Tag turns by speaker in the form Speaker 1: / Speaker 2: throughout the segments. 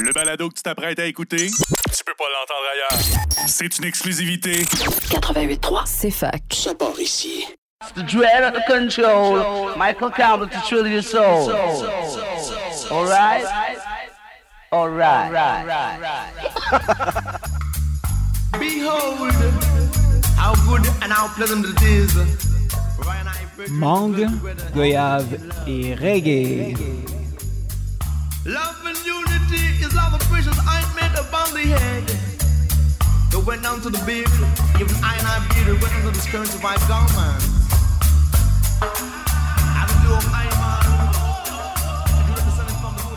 Speaker 1: Le balado que tu t'apprêtes à écouter, tu peux pas l'entendre ailleurs. C'est une exclusivité.
Speaker 2: 88.3, c'est fac.
Speaker 3: Ça part ici.
Speaker 4: The dread of the control, Michael Campbell to thrill your soul. All right? All right. Behold, how good and how pleasant it is.
Speaker 5: Mangue, goyave et reggae.
Speaker 4: Love and unity is love of precious ointment upon the head. It went down to the beard, even I beard, it went into the skirts of my garment. I do of I man, you descended from the holy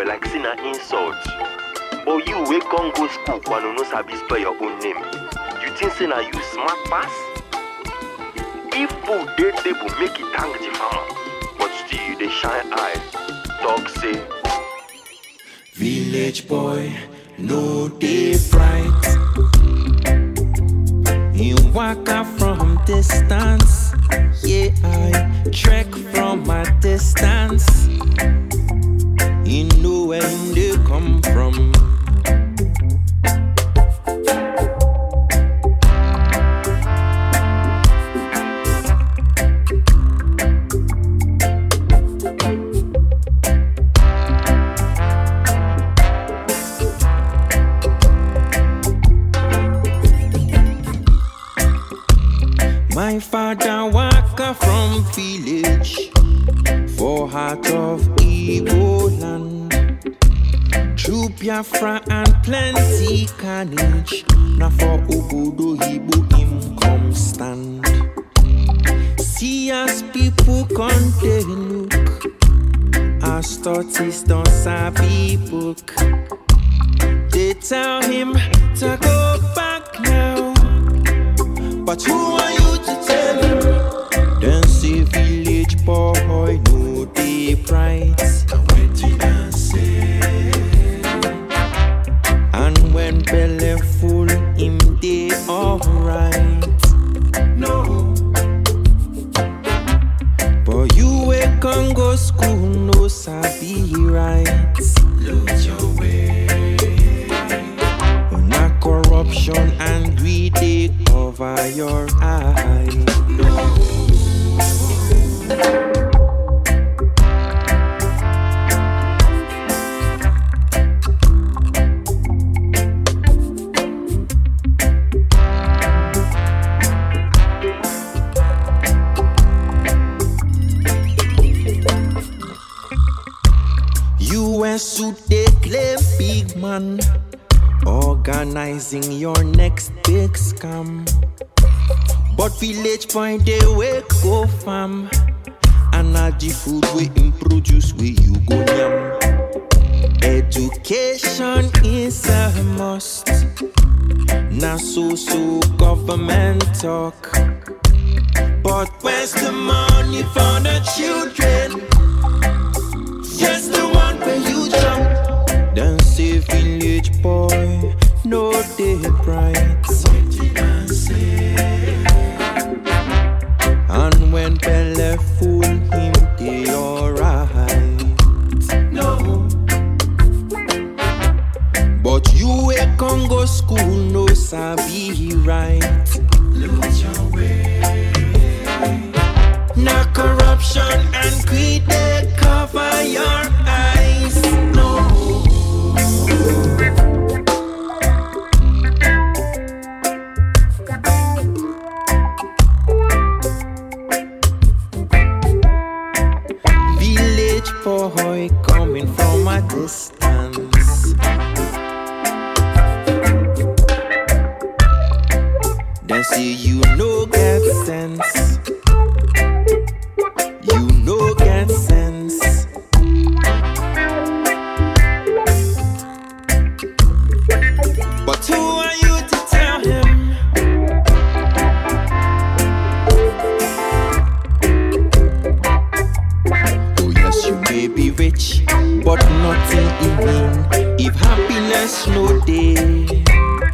Speaker 3: boy like sin an insult. But you we can't go school when you no sabi spell your own name. You think say na you smart pass? If food dey table make it thank the farmer, but still you dey shine eye. Talk say
Speaker 6: village boy no dey fright. You walk out from distance. Yeah, I trek from a distance. You know where they come from. My father walk from village for heart of Igbo land. Through Biafra and plenty carnage. Now for Obodo Igbo him come stand. See as people come they look, as tortoise don't sabi book. They tell him to go back now. But who are you to tell him? Then say village boy no dey bright. And when belly full him dey alright. No. But you we can go school no sabi right. Lose your way. Na corruption and greed dey cover your eye. US suit they claim big man, organizing your next big scam. But village point they wake go farm. And all the food we produce where you go yam. Education is a must. Now so government talk. But where's the money for the children? Just the one where you jump. Then say village boy no dey bright. And when belly full him dey alright. No. But you we can go school no sabi right. Lose your way. Na corruption and greed they cover your eyes. No. Village boy coming from a distance. Then say you no get sense. You no get sense. But who are you to tell him? Oh yes, you may be rich, but nothing in mean if happiness no day.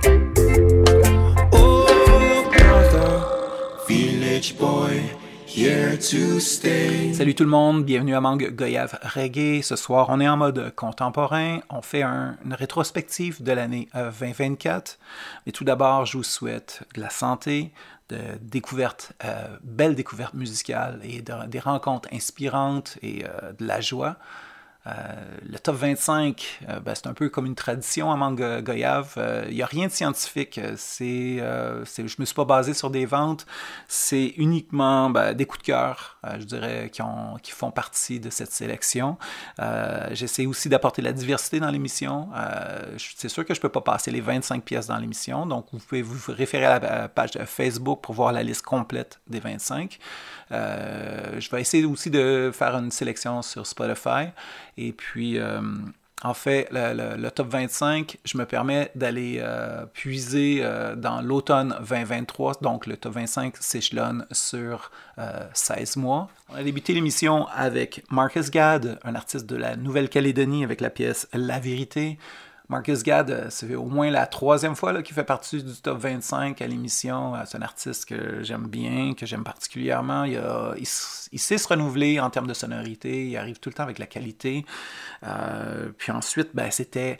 Speaker 6: Oh brother, village boy, here to stay.
Speaker 7: Salut tout le monde, bienvenue à Mangue Goyave Reggae. Ce soir, on est en mode contemporain. On fait une rétrospective de l'année 2024. Mais tout d'abord, je vous souhaite de la santé, de découvertes, belles découvertes musicales et des rencontres inspirantes et de la joie. Le top 25, c'est un peu comme une tradition à Mangue Goyave. Il n'y a rien de scientifique. Je me suis pas basé sur des ventes. C'est uniquement des coups de cœur, je dirais, qui font partie de cette sélection. J'essaie aussi d'apporter la diversité dans l'émission. C'est sûr que je ne peux pas passer les 25 pièces dans l'émission. Donc, vous pouvez vous référer à la page de Facebook pour voir la liste complète des 25. Je vais essayer aussi de faire une sélection sur Spotify. Et puis, En fait, le top 25, je me permets d'aller puiser dans l'automne 2023. Donc, le top 25 s'échelonne sur 16 mois. On a débuté l'émission avec Marcus Gadd, un artiste de la Nouvelle-Calédonie, avec la pièce La Vérité. Marcus Gadd, c'est au moins la 3e fois là, qu'il fait partie du top 25 à l'émission. C'est un artiste que j'aime bien, que j'aime particulièrement. Il sait se renouveler en termes de sonorité. Il arrive tout le temps avec la qualité. Puis ensuite, c'était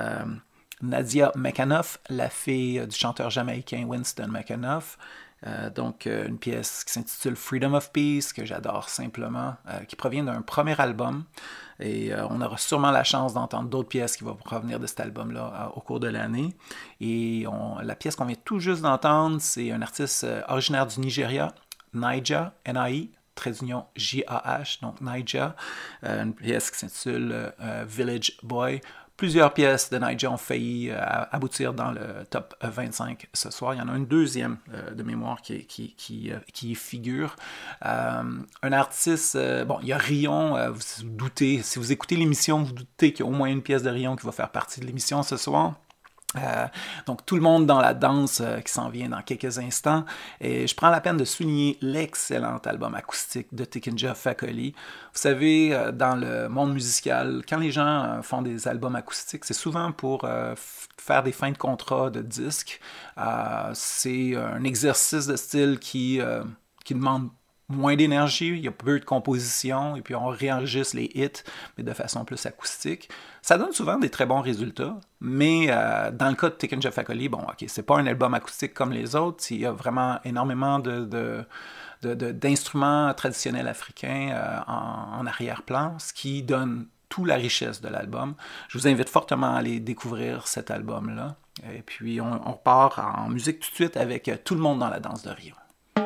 Speaker 7: Nadia McAnuff, la fille du chanteur jamaïcain Winston McAnuff. Donc, une pièce qui s'intitule Freedom of Peace, que j'adore simplement, qui provient d'un premier album. Et on aura sûrement la chance d'entendre d'autres pièces qui vont provenir de cet album-là au cours de l'année. Et la pièce qu'on vient tout juste d'entendre, c'est un artiste originaire du Nigeria, Naija, N-A-I, _ J-A-H, donc Naija, une pièce qui s'intitule Village Boy. Plusieurs pièces de Naija ont failli aboutir dans le top 25 ce soir. Il y en a une deuxième de mémoire qui y figure. Un artiste, il y a Rion, vous doutez, si vous écoutez l'émission, vous doutez qu'il y a au moins une pièce de Rion qui va faire partie de l'émission ce soir. Donc tout le monde dans la danse qui s'en vient dans quelques instants, et je prends la peine de souligner l'excellent album acoustique de Tikinja Fakoly. Vous savez, dans le monde musical, quand les gens font des albums acoustiques, c'est souvent pour faire des fins de contrat de disques. C'est un exercice de style qui demande moins d'énergie, il y a peu de composition, et puis on réenregistre les hits, mais de façon plus acoustique. Ça donne souvent des très bons résultats, mais dans le cas de Tikinja Fakoly, c'est pas un album acoustique comme les autres, il y a vraiment énormément d'instruments traditionnels africains en arrière-plan, ce qui donne toute la richesse de l'album. Je vous invite fortement à aller découvrir cet album-là. Et puis on repart en musique tout de suite avec Tout le monde dans la danse de Rio.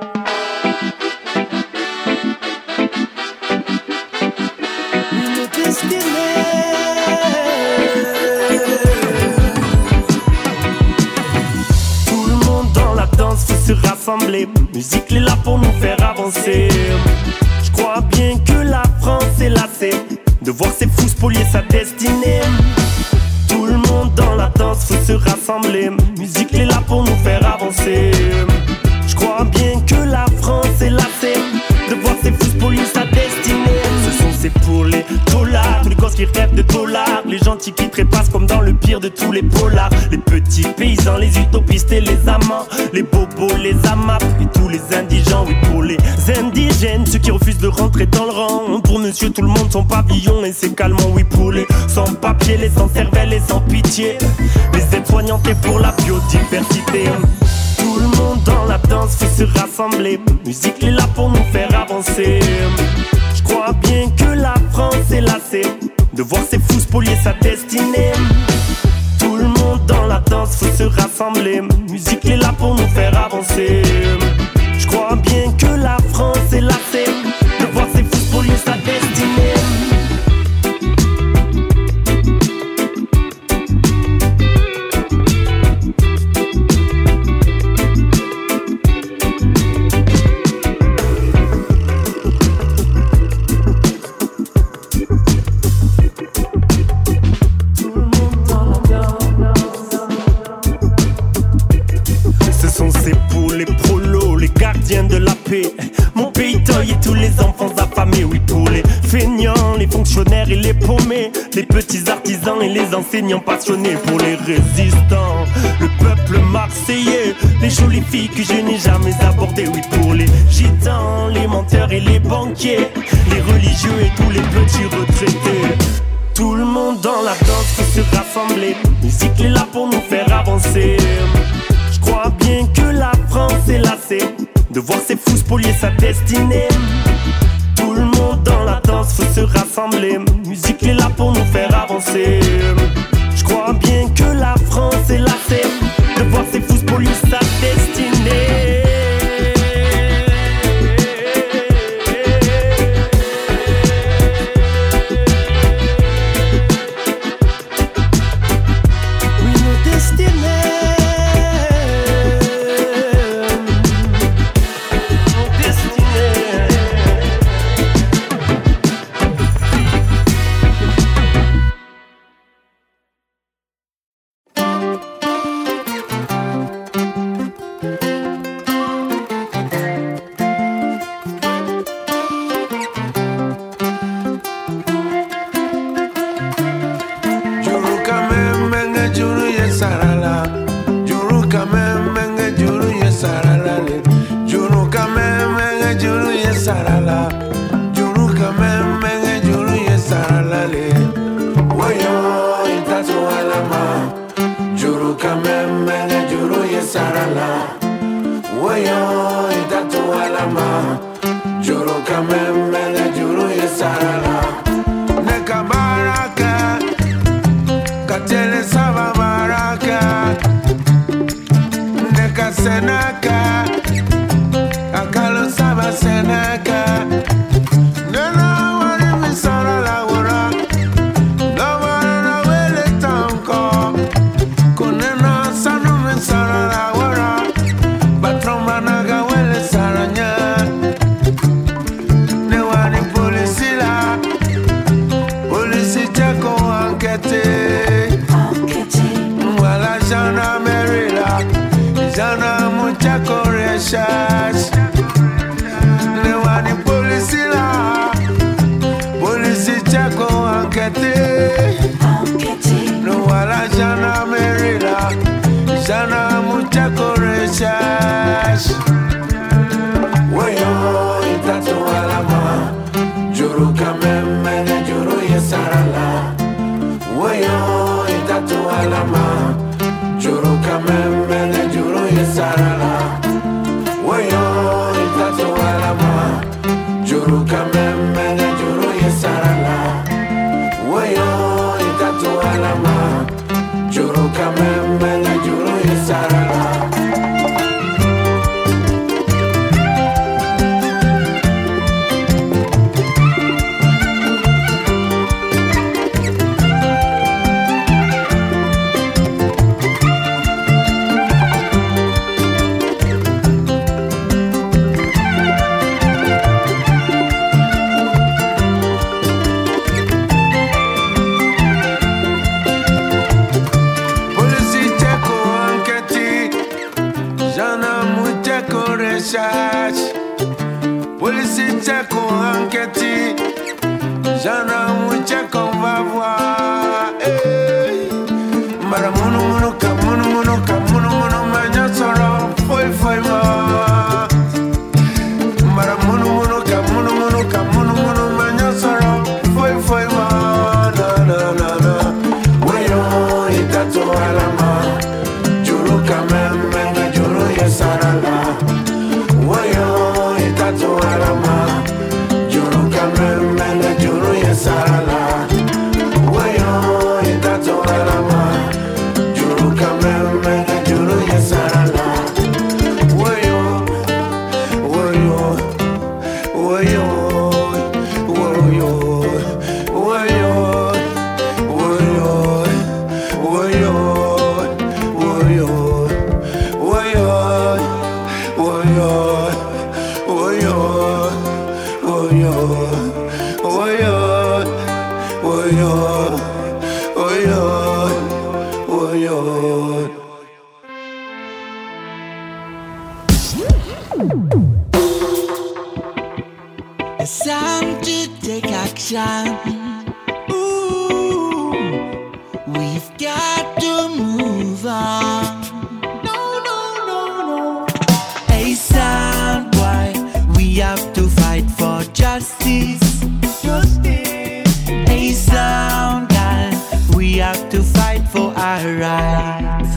Speaker 8: Tout le monde dans la danse faut se rassembler. Musique est là pour nous faire avancer. Je crois bien que la France est lassée de voir ses fous spolier sa destinée. Tout le monde dans la danse faut se rassembler. Musique est là pour nous faire avancer. Je crois bien que la France est lassée de voir ses fous spolier sa destinée. C'est pour les dollars, tous les gosses qui rêvent de dollars, les gentils qui trépassent comme dans le pire de tous les polars, les petits paysans, les utopistes et les amants, les bobos, les amap et tous les indigents. Oui, pour les indigènes, ceux qui refusent de rentrer dans le rang, pour monsieur tout le monde son pavillon et ses calmants. Oui, pour les sans-papiers, les sans-cervelle et sans pitié, les aides-soignantes et pour la biodiversité. Tout le monde dans la danse faut se rassembler. Musique est là pour nous faire avancer. Je crois bien que la France est lassée de voir ses fous spolier sa destinée. Tout le monde dans la danse faut se rassembler. Musique est là pour nous faire avancer. Je crois bien que la France est lassée de voir ses fous spolier sa destinée. De la paix, mon pays deuil et tous les enfants affamés. Oui, pour les feignants, les fonctionnaires et les paumés, les petits artisans et les enseignants passionnés. Pour les résistants, le peuple marseillais, les jolies filles que je n'ai jamais abordées. Oui, pour les gitans, les menteurs et les banquiers, les religieux et tous les petits retraités. Tout le monde dans la danse faut se rassembler. Musique est là pour nous faire avancer. Je crois bien que la France est lassée de voir ses fous spolier sa destinée. Tout le monde dans la danse faut se rassembler. Musique est là pour nous faire avancer. Je crois bien que la France est lassée de voir ses fous spolier sa destinée.
Speaker 6: Woyo itatu alama Juru kamemele juru yesarala Neka baraka Katele saba baraka Neka senaka Akalo saba senaka Nena wari misara la wura Lawara na wele tanko Kunena sanu misara la wura Batromba naga wele saranya Ne wani polisi la Polisi cheko ankete Mwala jana merila Jana muchako reshash Ne wani polisi la Polisi cheko ankete Mwala jana merila Jana muchako reshash Woyo itatu alama Juru kamemele juru yesarala Woyo itatu alama Juru kamemele juru yesarala Woyo itatu alama Juru kamemele juru yesarala Woyo itatu alama Juru kamemele juru yesarala Polisi cheko anketi Jana mucheko va voir Mara munu munu ka munu munu ka munu munu manya soro foi foi ma Mara munu munu ka munu munu ka munu munu manya soro foi foi ma Na na na na Woyo itatu alama Juru kamemene juru yesarala Woyo itatu alama Juru kamemele juru yesarala Woyo itatu alama Juru kamemele juru yesarala Woyo Woyo Woyo Woyo Woyo Woyo Woyo Woyo Woyo
Speaker 9: It's time to take action. Ooh, we've got to move on. No. Hey, sound boy, we have to fight for justice. Hey, sound girl, we have to fight for our rights.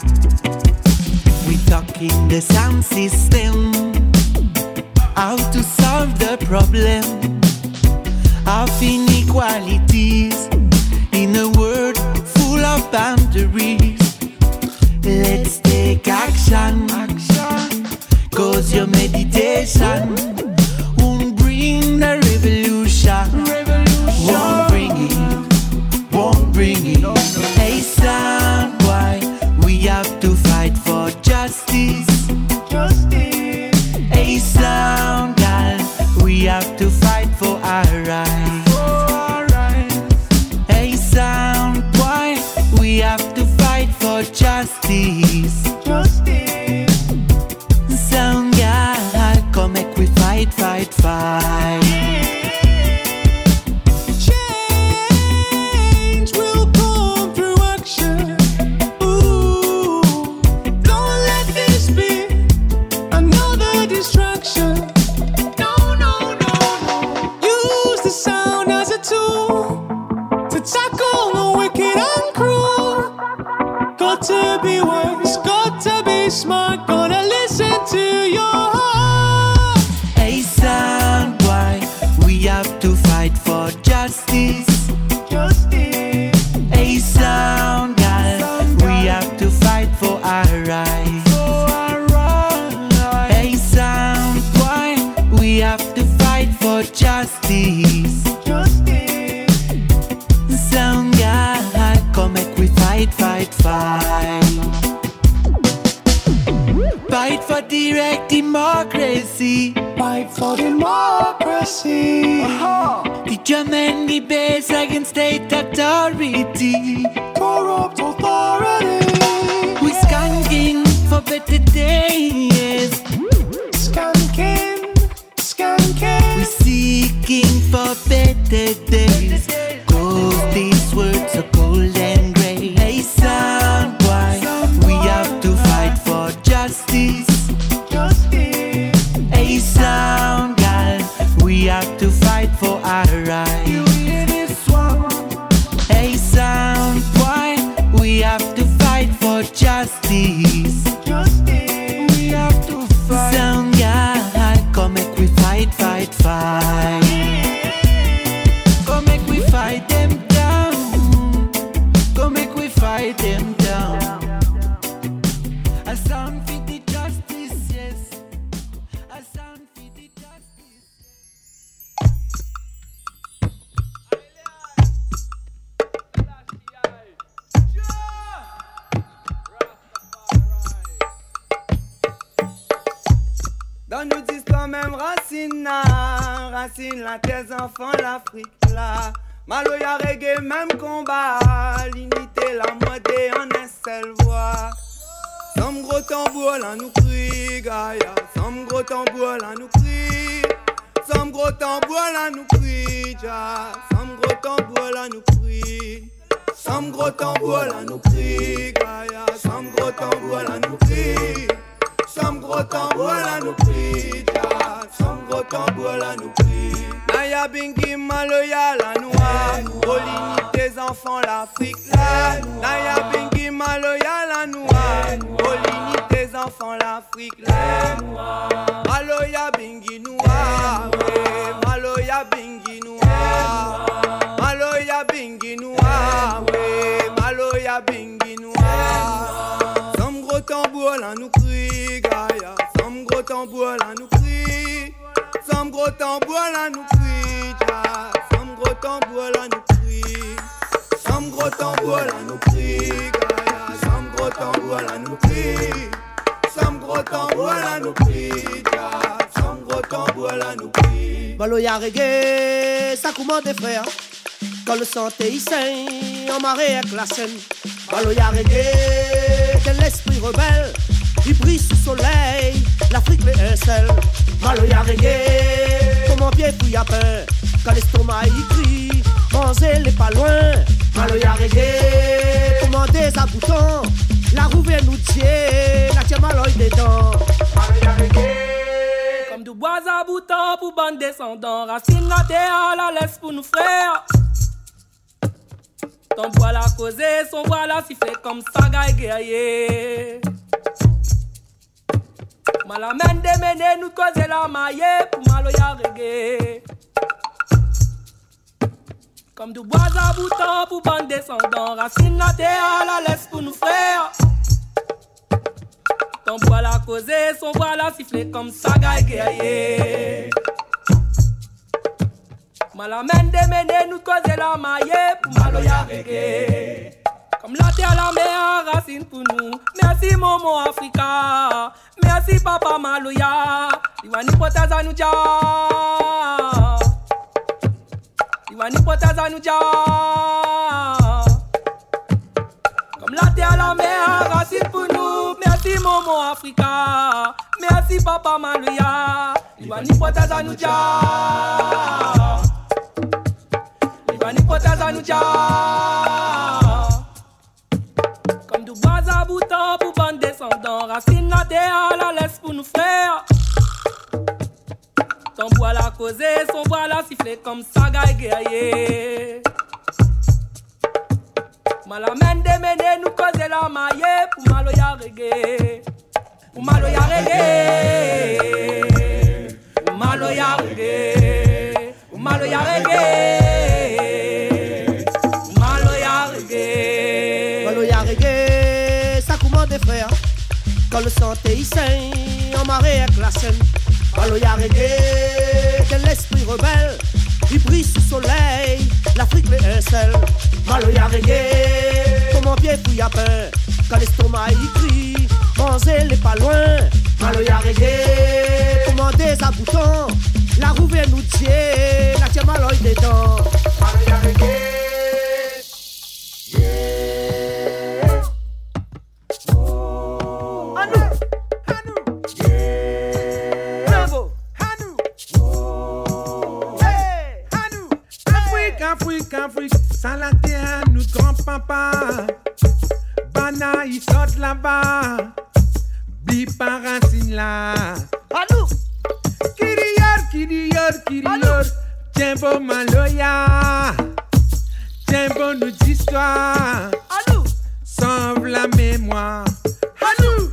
Speaker 9: We talk in the sound system, how to solve the problem of inequalities in a world full of boundaries. Let's take action, cause your meditation won't bring the revolution. Won't bring it. Hey, sound boy, we have to fight for justice. Hey, sound girl, we have to fight for our rights. Hey, sound boy, we have to fight for justice. Sound girl, come make we fight. Change will come through action. Ooh, don't let this be another distraction. No. Use the sound as a tool to tackle the wicked and cruel. Got to be wise, got to be smart, gotta listen to your heart. Hey, sound boy, we have to fight for justice. Hey, sound girl, we have to fight for our rights. Hey, sound boy, we have to fight for justice. Sound girl, come make we fight, fight, fight. Fight for direct democracy. Fight for democracy. The drum and the bass against state authority. Corrupt authority. We skanking for better days. Skanking, skanking. We seeking for better days. Cause these words are cold and grey. Hey, sound boy, we have to fight for justice. Hey, sound girl, we have to fight for our rights. Hey, sound boy, we have to fight for justice. We have to fight. Sound girl, come make we fight, fight, fight. Come make we fight them down. Come make we fight them down. A sound for the justice, yes. A sound for the justice.
Speaker 10: Donne-nous d'histoire même racine là. Racine là, tes enfants l'Afrique là. Maloya reggae même combat. L'unité, la moitié en une seule voix. Somme gros tambour là nous crie Gaïa. Somme gros tambour là nous crie. Somme gros tambour là nous crie Ja. Somme gros tambour là nous crie. Somme gros tambour là nous crie Gaïa. Somme gros tambour là nous crie. Somme gros tambour là nous crie Ja. Somme gros tambour là nous crie. Naya bingi maloya la noix. Olini tes enfants l'Afrique là. Naya bingi maloya la noix. Olini tes enfants l'Afrique là. Maloya bingi noix. Maloya bingi noix. Maloya bingi noix. Maloya bingi noix. Somme gros tambour là nous crie Gaïa. Somme gros tambour là nous crie. Somme gros tambour là nous crie Ja. Somme gros tambour là nous crie. Somme gros tambour là nous crie Gaïa. Somme gros tambour là nous crie. Somme gros tambour là nous crie Ja. Somme gros tambour là nous crie.
Speaker 11: Maloya reggae, ça commande des frères. Quand le santé il saigne, on marée avec la scène. Maloya reggae, quel esprit rebelle. Il brille sous soleil, l'Afrique l'étincelle. Maloya reggae, comme un pied fouille à pain. Quand l'estomac il crie, manger les pas loin. Maloya reggae, comme des aboutons. La roue vient nous dire, la tienne maloy dedans. Maloya reggae,
Speaker 12: comme du bois à bouton pour bande descendants. Racine la terre, la laisse pour nous frères. Ton bois la causé, son bois la sifflé comme Saga et guerrier. Malamène démené, nous causer la maille pour Maloya reggae. Comme du bois à bouton pour bande descendants. Racine la terre, la laisse pour nous frères. Ton bois la causé, son bois la sifflé comme Saga et guerrier. Malamène démené, nous causer la maille pour Maloya reggae. Comme la terre, la mer, racine pour nous. Merci Momo Africa. Merci Papa Maloya. Iwani potaza nous ja. Iwani potaza nous ja. Comme la terre, la mer, racine pour nous. Merci Momo Africa. Merci Papa Maloya. Iwani potaza nous ja. Iwani potaza nous ja. Comme du bois à bouton pour bande descendants. Racine la terre, la laisse pour nous frères. Ton bois la causé, son bois la sifflé comme Saga et guerrier. Malamène démené, nous causer la maille pour Maloya reggae. Pour Maloya reggae.
Speaker 11: quand le santé y saigne, en marée avec la scène. Maloya reggae, de l'esprit rebelle, il brille sous soleil, l'Afrique l'étincelle. Maloya reggae, comment bien fouille à pain, quand l'estomac y crie, manger n'est pas loin. Maloya reggae, comment des aboutants, la roue vient nous dire, la tienne maloy dedans. Maloya reggae.
Speaker 13: Afrique, sans la terre, nous grand-papa. Bana, il saute là-bas. Bipa racine là.
Speaker 11: Allô?
Speaker 13: Kiriyor. Tiens bon Maloya. Tiens bon nous d'histoire.
Speaker 11: Allô?
Speaker 13: Sauve la mémoire. Allô?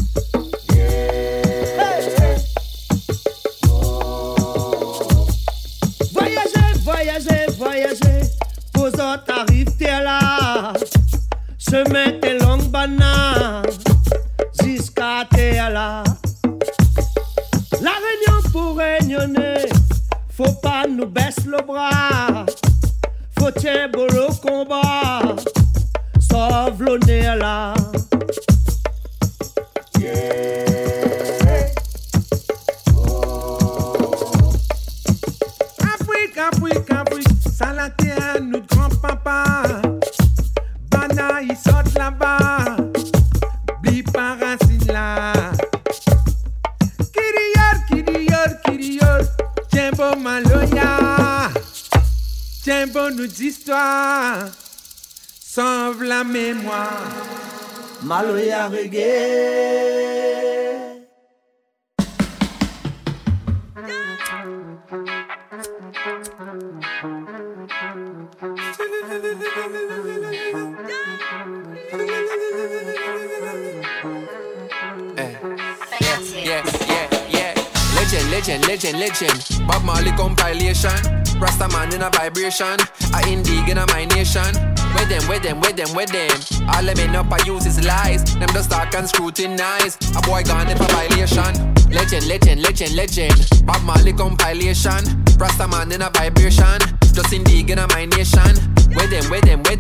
Speaker 11: Voyager, posant t'arrives t'es là. Chemin t'es longue banane, jusqu'à t'es là. La réunion pour réunionner, faut pas nous baisser le bras. Faut tiens beau le combat, sauve le nez là.
Speaker 13: Afrique, sans la terre, nous grand-papa. Bana, il saute là-bas. Bipa racine là. Kiriyor. Tiens bon Maloya. Tiens bon nous d'histoire. Sauve la mémoire.
Speaker 11: Maloya reggae.
Speaker 14: Legend. Bob Marley compilation. Rastaman in a vibration. A Indian in a my nation. With them. All them end up I use his lies. Them just talk and scrutinize. A boy gone if a violation. Legend. Bob Marley compilation. Rastaman in a vibration. Just Indian in a my nation. With them.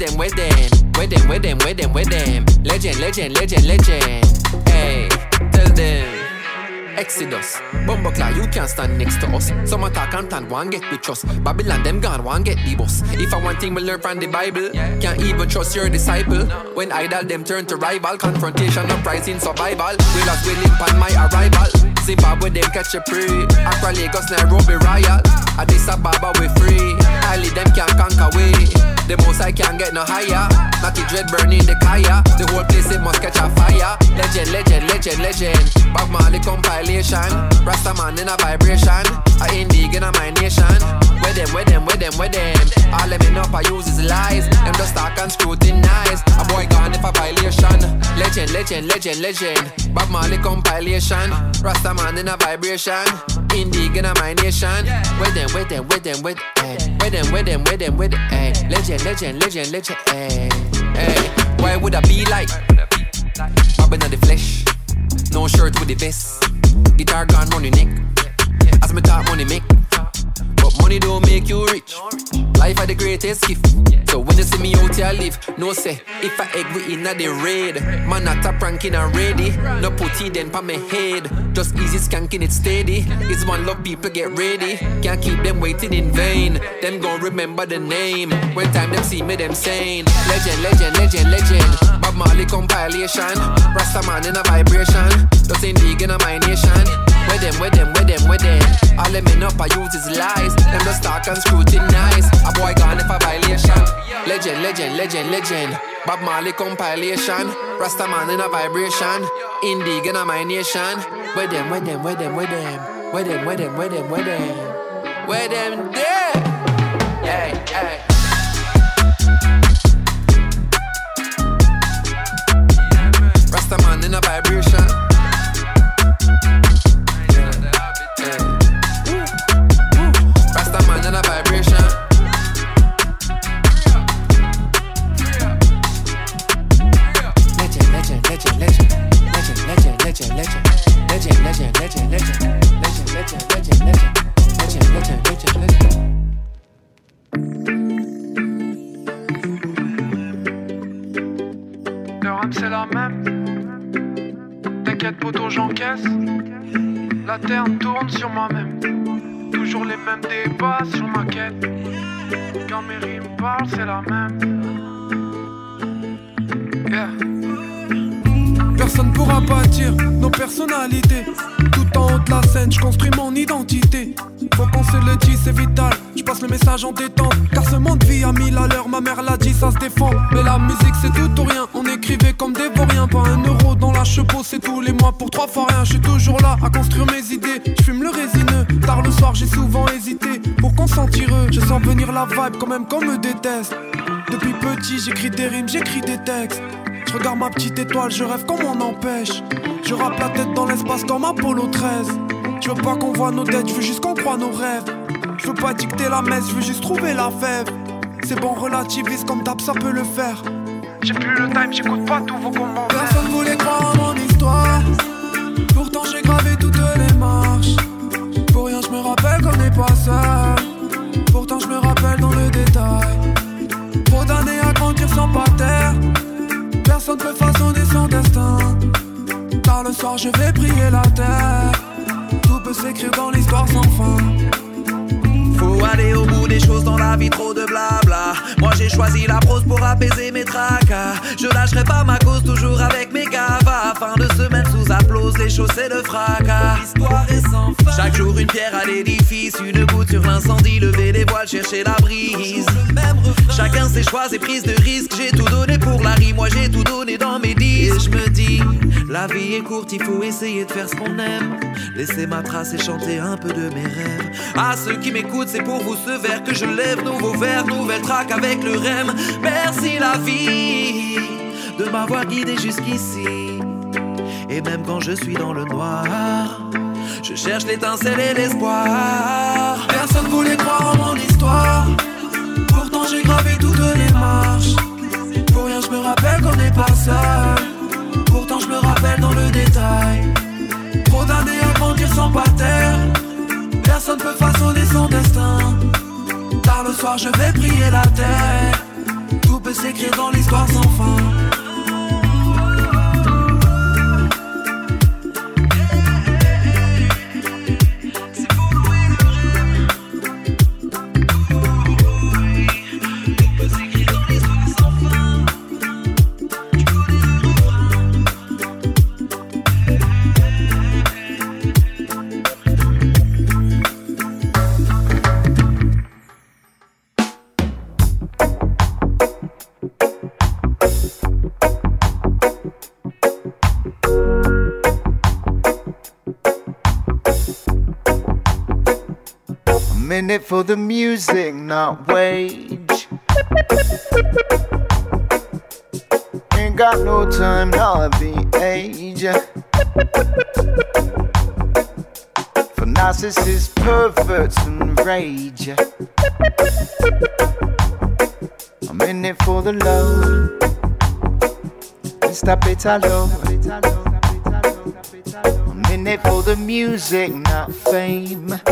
Speaker 14: Legend. Hey, tell them. Exodus, Bumbleclaw, you can't stand next to us. Some attack and tan, one get with us. Babylon, them gone, one get the bus. If I want thing we learn from the Bible, can't even trust your disciple. When idol, them turn to rival. Confrontation, uprising, survival. Will as willing upon my arrival. Zimbabwe, them catch a prey. Accra, Lagos, Nairobi, Royal. Addis Ababa, we free. Highly, them can't conquer way. The most I can't get no higher. Natty dread burning the kaya. The whole place, it must catch a fire. Legend. Bob Marley compilation. Rastaman in a vibration. A Indian in a my nation. With them. All them in up I use his lies. Them just talk and scrutinize. A boy gone if a violation. Legend. Bob Marley compilation. Rastaman in a vibration. Indian in a my nation. With them. Legend. Hey. Why would I be like Bobbing on the flesh? No shirt with the vest. Guitar gone money neck. As me talk money make. But money don't make you rich. Life are the greatest gift. So when you see me out here live, no say, if I egg we in a the raid. Man not a pranking and ready. No put it then pa me head. Just easy skanking it steady. It's one love people get ready. Can't keep them waiting in vain. Them gon' remember the name. When time them see me them saying Legend. Bob Marley compilation. Rastaman in a vibration. Just Indian in a my nation. With them. All them in up I use his lies. Them just talk and scrutinize. A boy gone if a violation. Legend. Bob Marley compilation. Rastaman in a vibration. Indian in my nation. With them. Where them there? Hey. Rastaman in a vibration. Rastaman in a vibration.
Speaker 15: Le rap c'est la même. T'inquiète poto j'encaisse. La terre tourne sur moi-même. Toujours les mêmes débats sur ma quête. Quand mes rimes parlent c'est la même. Yeah. Personne pourra bâtir nos personnalités. Tout en haut de la scène, je construis mon identité. Faut qu'on se le dise, c'est vital. Je passe le message en détente. Car ce monde vit à 1000 à l'heure, ma mère l'a dit, ça se défend. Mais la musique c'est tout ou rien. On écrivait comme des vauriens. Pas un euro dans la chepeau, c'est tous les mois pour 3 fois rien. Je suis toujours là à construire mes idées. Je fume le résineux. Tard le soir, j'ai souvent hésité. Pour qu'on s'en tire, je sens venir la vibe quand même qu'on me déteste. Depuis petit, j'écris des rimes, j'écris des textes. Je regarde ma petite étoile, je rêve qu'on m'en empêche. Je rappe la tête dans l'espace comme Apollo 13. Je veux pas qu'on voit nos dettes, je veux juste qu'on croit nos rêves. Je veux pas dicter la messe, je veux juste trouver la fève. C'est bon, relativise comme tape, ça peut le faire. J'ai plus le time, j'écoute pas tous vos commentaires. Personne voulait croire en mon histoire. Pourtant j'ai gravé toutes les marches. Pour rien je me rappelle qu'on n'est pas seul. Pourtant je me rappelle dans le détail. Trop d'années à grandir sans terre. Personne peut façonner son destin. Tard le soir je vais prier la terre. Tout peut s'écrire dans l'histoire sans fin.
Speaker 16: Faut aller au bout des choses dans la vie, trop de blabla. Moi j'ai choisi la prose pour apaiser mes tracas. Je lâcherai pas ma cause, toujours avec mes gavas. Fin de semaine sous applause, les choses c'est le fracas. L'histoire est sans fin. Chaque jour une pierre à l'édifice, une goutte sur l'incendie. Lever les voiles, chercher la brise. Chacun ses choix, ses prises de risques. J'ai tout donné pour la rime, moi j'ai tout donné dans mes disques. Et je me dis, la vie est courte, il faut essayer de faire ce qu'on aime. Laisser ma trace et chanter un peu de mes rêves. À ceux qui m'écoutent, c'est pour vous ce verre que je lève. Nouveau verre, nouvelle track avec le REM. Merci la vie de m'avoir guidé jusqu'ici. Et même quand je suis dans le noir, je cherche l'étincelle et l'espoir.
Speaker 15: Personne voulait croire en mon histoire. Pourtant j'ai gravé toutes les marches. Pour rien je me rappelle qu'on n'est pas seul. Pourtant je me rappelle dans le détail. Trop d'années à grandir sans terre. Personne peut façonner son destin. Tard le soir je vais prier la terre. Tout peut s'écrire dans l'histoire sans fin.
Speaker 17: In it for the music, not wage. Ain't got no time, not the age. For narcissists, perverts and rage. I'm in it for the love. It's that bit I love. I'm in it for the music, not fame.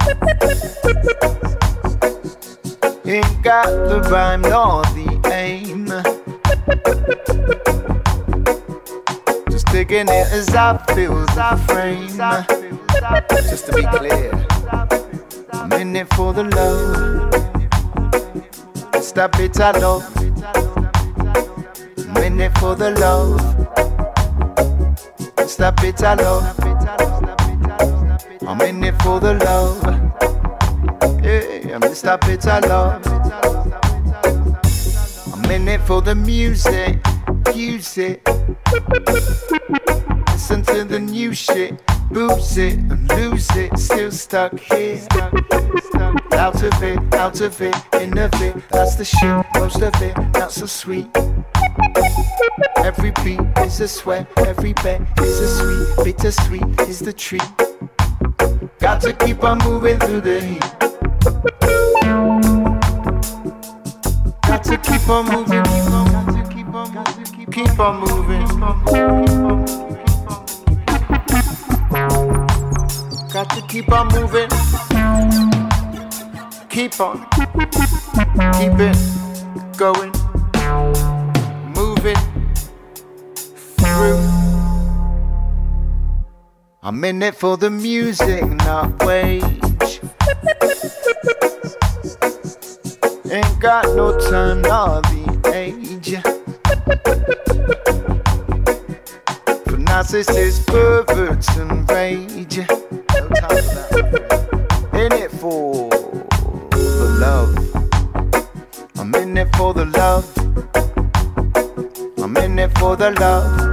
Speaker 17: Ain't got the rhyme nor the aim. Just digging it as I feel the frame. Just to be clear, I'm in it for the love. It's that bit I love. I'm in it for the love. It's that bit I love. I'm in it for the love. Yeah, it's that bit I love. I'm in it for the music. Use it. Listen to the new shit. Booze it and lose it. Still stuck here. Out of it, in of it. That's the shit, most of it, not so sweet. Every beat is a sweat. Every bet is a sweet. Bittersweet is the treat. Got to keep on moving through the heat. Got to keep on moving. Keep on moving. to keep on moving. Keep on, keep it going, moving through. I'm in it for the music, not wage. Ain't got no time nor the age for narcissists, perverts and rage. No time for that. In it for the love. I'm in it for the love. I'm in it for the love.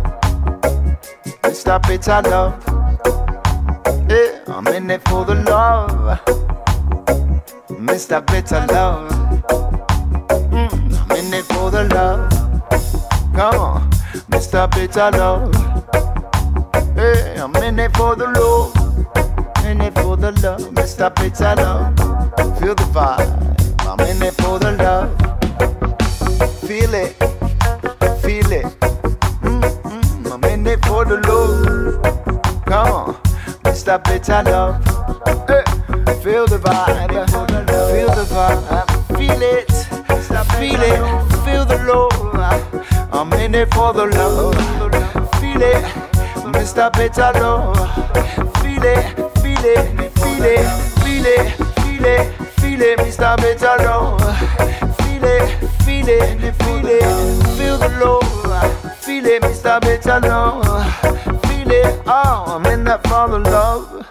Speaker 17: Mr. Bitter Love. Yeah, I'm in it for the love. Mr. Bitter Love. I'm in it for the love. Come on, Mr. Bitter Love. Yeah, I'm in it for the love. In it for the love, Mr. Bitter Love. Feel the vibe. I'm in it for the love. Feel it, feel it. I'm in it for the love. Come on, Mr. Bitter Love. Feel the vibe, feel the vibe. Feel it, feel it, feel the love. I'm in it for the love. Feel it, Mr. Bitter Love. Feel it, feel it, feel it, feel it, feel it, feel it, Mr. Bitter Love. Feel it, feel it, feel it, feel the love. Feel it, Mr. Bitter Love. Feel it, oh, I'm in that for the love.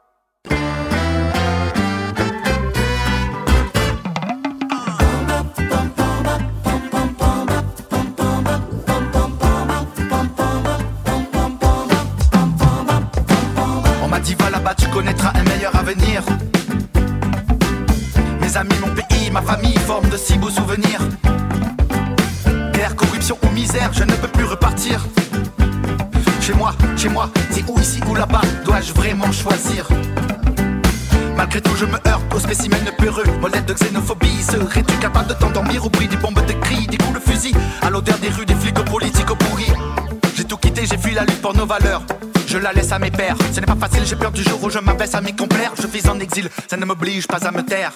Speaker 16: On m'a dit va là-bas, tu connaîtras un meilleur avenir. Mes amis, mon pays, ma famille forment de si beaux souvenirs. Guerre, corruption ou misère, je ne peux plus repartir. Chez moi, c'est où ici ou là-bas, dois-je vraiment choisir? Malgré tout je me heurte au spécimen peureux, modèle de xénophobie. Serais-tu capable de t'endormir au bruit des bombes de cris, des coups de fusil, à l'odeur des rues, des flics politiques pourris? J'ai tout quitté, j'ai fui la lutte pour nos valeurs. Je la laisse à mes pères, ce n'est pas facile, j'ai peur du jour où je m'abaisse à m'y complaire. Je vis en exil, ça ne m'oblige pas à me taire.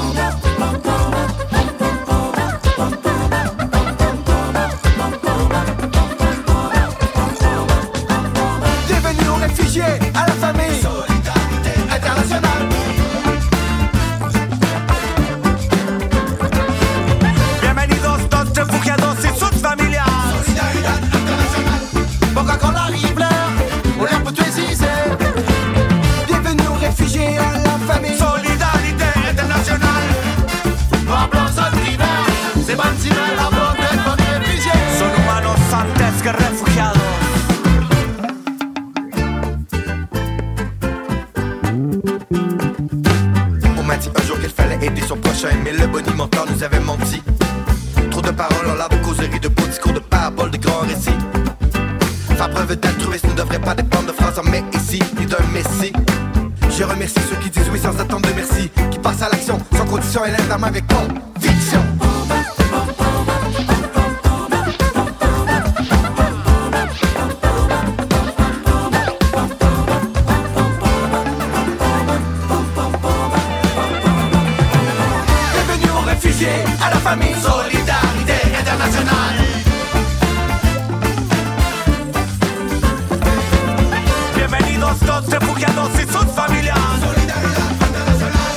Speaker 18: Bienvenue aux réfugiés, à la famille. Solidarité internationale.
Speaker 16: Bienvenidos todos refugiados y sus familias.
Speaker 18: Solidaridad internacional.
Speaker 16: Poca con la libre, on est un peu tuésisé.
Speaker 18: Bienvenue aux réfugiés, à la famille.
Speaker 16: Solidarité internationale. Aplausos primer, se van sin el amor de los refugiados. Son humanos antes que refugiados. On m'a dit un jour qu'il fallait aider son prochain, mais le bonimenteur nous avait menti. Trop de paroles en l'air de causeries, de beaux discours, de paraboles, de grands récits. Faire preuve d'altruisme ne devrait pas dépendre de phrases en mais ici, ni d'un messie. Je remercie ceux qui disent oui sans attendre de merci, qui passent à l'action sans condition et lèvent la main avec conviction.
Speaker 18: Bienvenue aux réfugiés, à la famille. Solidarité internationale.
Speaker 16: Bienvenidos todos refugiados y sus familias.
Speaker 18: Solidaridad internacional.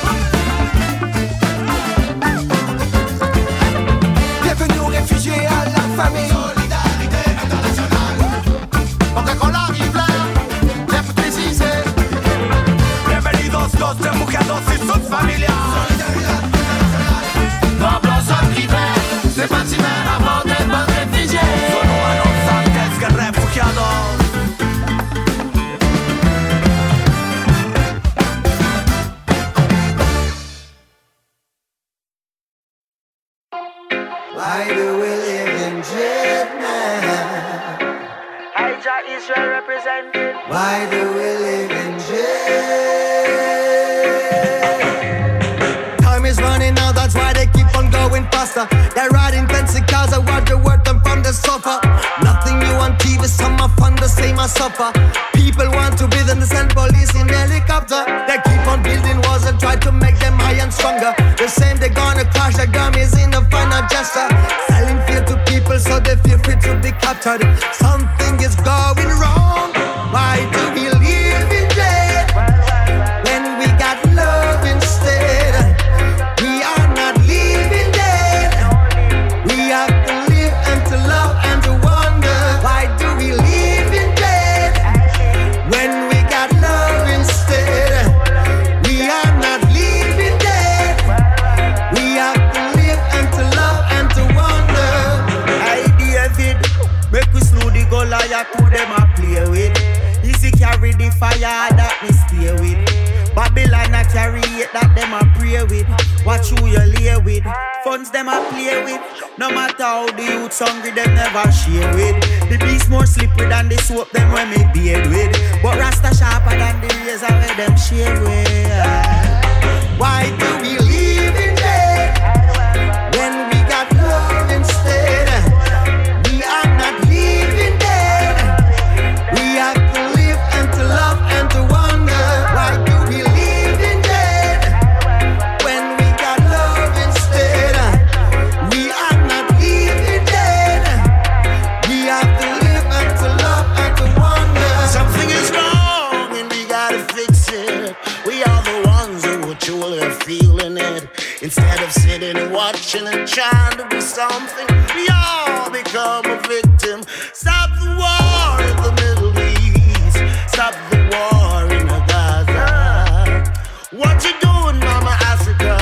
Speaker 18: Bienvenue aux réfugiés, à la famille. Solidarité internationale.
Speaker 16: Porque con la Biblia le precise. Bienvenidos todos refugiados y sus familias.
Speaker 18: Solidaridad internacional.
Speaker 16: Aplausos primer, se van sin el amor de los refugiados. Son humanos antes que refugiados.
Speaker 18: Why do we live in dread now?
Speaker 3: Hija Israel represented.
Speaker 18: Why do we live in dread? Time is running out, that's why they keep on going faster. They're riding fancy cars, I watch the work them from the sofa. Nothing new on TV, some are fun, the same as suffer. People want to be in the send police in helicopter. and stronger. The same they gonna crush the dummies in the final gesture. Selling fear to people so they feel free to be captured. Something is going wrong. Why do we live in dread when we got love instead? We are not living dead. We have to live and to love and to wonder. Why do we live in dread when we got love instead? We are not living dead. We have to live and to love and to wonder.
Speaker 10: Hey David, make we slow the Goliath to them a play with. Easy carry the fire that me stay with. Babylon a carry it that them a pray with. Watch who you lay with. Funds them a play with. No matter how the youths hungry, them never share with. The beast more slippery than the soap them when me beard with. But Rasta sharper than the razor where them share with. Why do we live in dead when we got love instead? We are not living dead. We have to live and to love and to wonder. Why do we live in dead when we got love instead? We are not living dead. We have to live and to love and to wonder.
Speaker 19: Something is wrong and we gotta fix it. We are the ones who are truly feeling it. Instead of sitting and watching and trying to be something, we all become a victim. Stop the war in the Middle East. Stop the war in Gaza. What you doing, Mama Africa?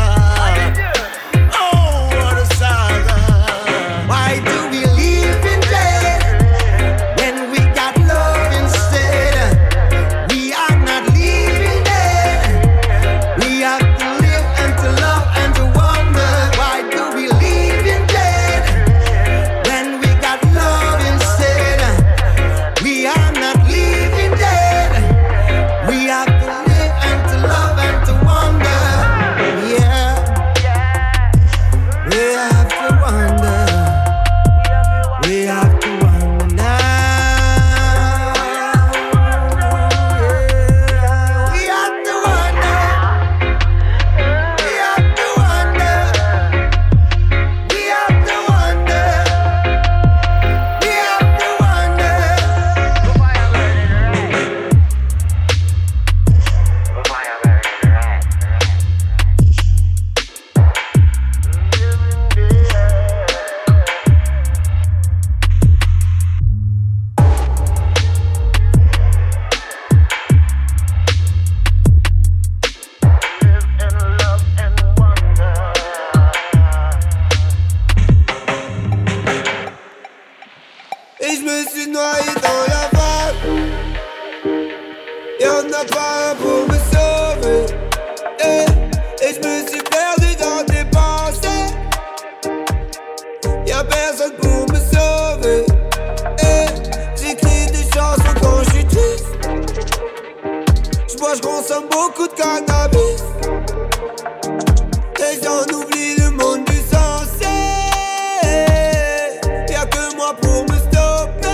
Speaker 19: Oh, what a saga.
Speaker 18: Why do we live in dead when we got love instead? We are not living dead. We have to live and to love and to wonder. Why do we live in dead when we got love instead? We are not living dead. We have to live and to love and to wonder. Yeah, we have to wonder. We have to wonder now. We have to wonder. We have to wonder. We have to wonder. We have to wonder.
Speaker 10: Et je me suis noyé dans la vague. Y'en a pas un pour me sauver. Et je me suis perdu dans tes pensées. Y'a personne pour me sauver. J'écris des chansons quand je suis triste. J'bois, j'consomme beaucoup de cannabis. Et j'en oublie le monde du sensé. Y'a que moi pour me stopper.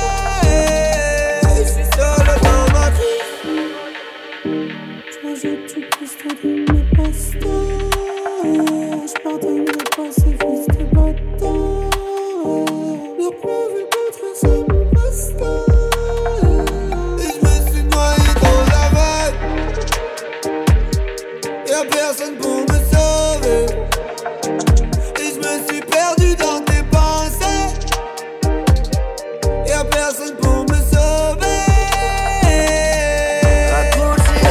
Speaker 10: J'suis seul dans ma vie. J'rajoute du piston dans mes pastilles. J'pardonne le passé, fils de bâtard. Leur prouver le contraire, c'est mon pasteur. Et j'me suis noyé dans la vague. Y'a personne pour me sauver. Et j'me suis perdu dans tes pensées. Y'a personne pour me sauver. La course est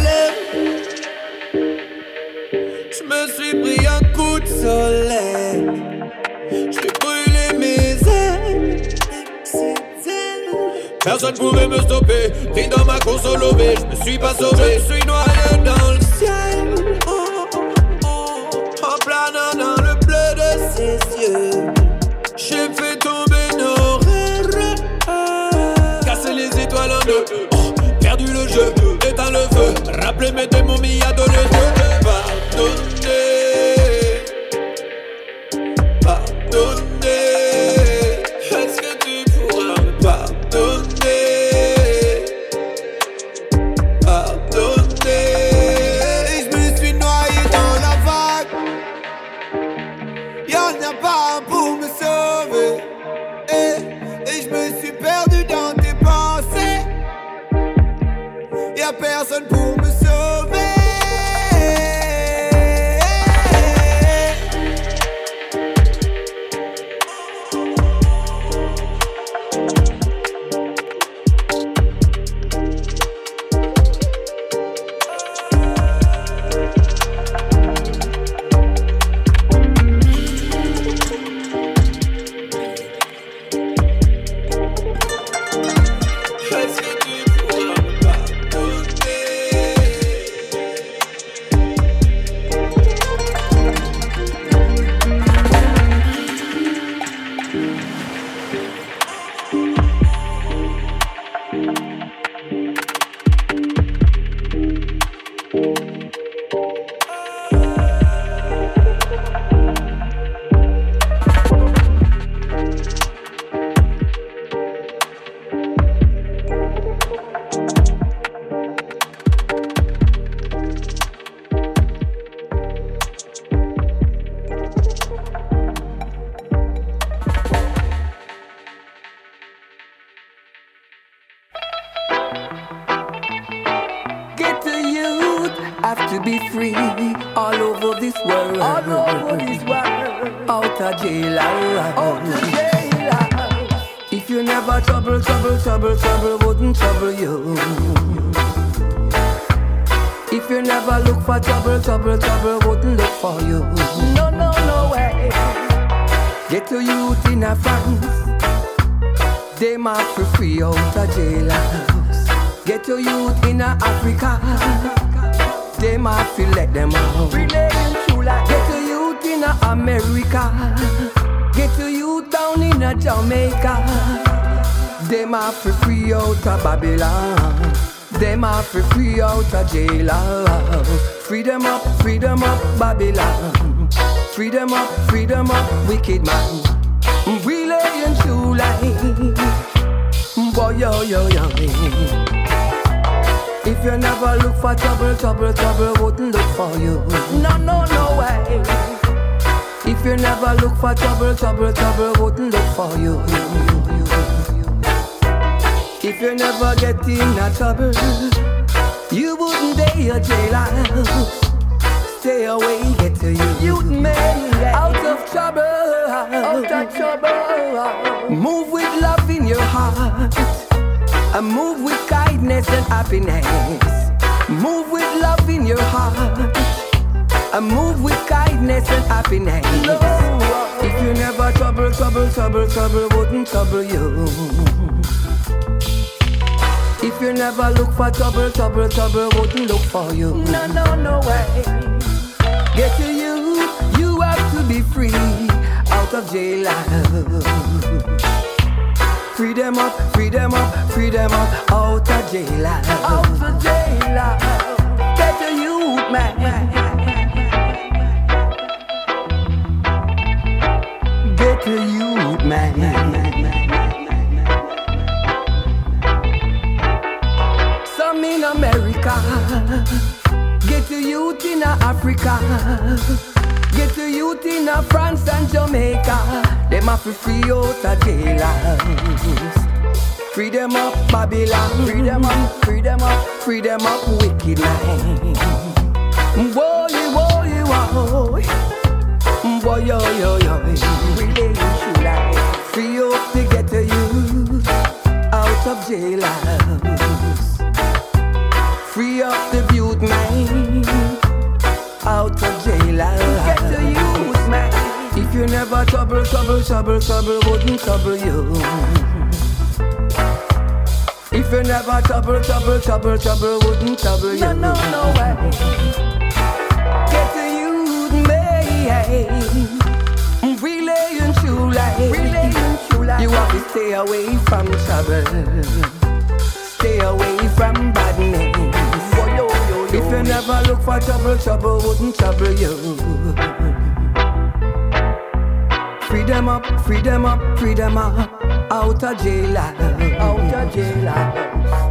Speaker 10: un célèbre. J'me suis pris un coup de soleil. J'vais brûler mes ailes. Personne pouvait me stopper. Pris dans ma course au lobby, j'me suis pas sauvé. Je suis noyé dans le ciel. En planant dans le bleu de ses yeux. J'ai fait tomber nos rêves. Casser les étoiles en deux. Perdu le jeu, éteint le feu. Rappeler mes démons mis à donner de pardonner. Pardonner. Est-ce que tu pourras me pardonner? Pardonner.
Speaker 18: a personne pour me sauver.
Speaker 12: Trouble wouldn't look for you. No, no, no way. Get to youth in a France, they might be free out of jailhouse. Get to youth in a Africa, they might feel let them out. Get to youth in a America, get to youth down in a Jamaica, they might be free out of Babylon. They might be free out of jailhouse. Freedom up, Babylon. Freedom up, wicked man. We lay in true light. Boy, yo, yo, yo. If you never look for trouble wouldn't look for you. No, no, no way. If you never look for trouble wouldn't look for you. If you never get in a trouble, you wouldn't dare jailhouse. Stay away, get to you. You'd make out of trouble. Move with love in your heart, and move with kindness and happiness. Move with love in your heart, and move with kindness and happiness. If you never trouble wouldn't trouble you. If you never look for trouble wouldn't look for you. No, no, no way. Get to you have to be free out of jail. Freedom up, out of jail. Out of jail. Get to you, man. Get to you, man. In America, get to youth in Africa, get to youth in France and Jamaica. Them have to free out of jailhouse. Freedom up, Babylon. Freedom up, wicked man. Boy, yo, yo, yo. Free up to get to youth out of jailhouse. Free up the youth, man, out of jail. Get the youth, man. If you never trouble wouldn't trouble you. If you never trouble wouldn't trouble you. No, no, no way. Get the youth, man. Relay and true life. You have to stay away from trouble. Stay away from badness. If you never look for trouble wouldn't trouble you. Freedom up, out of jail. Out of jail.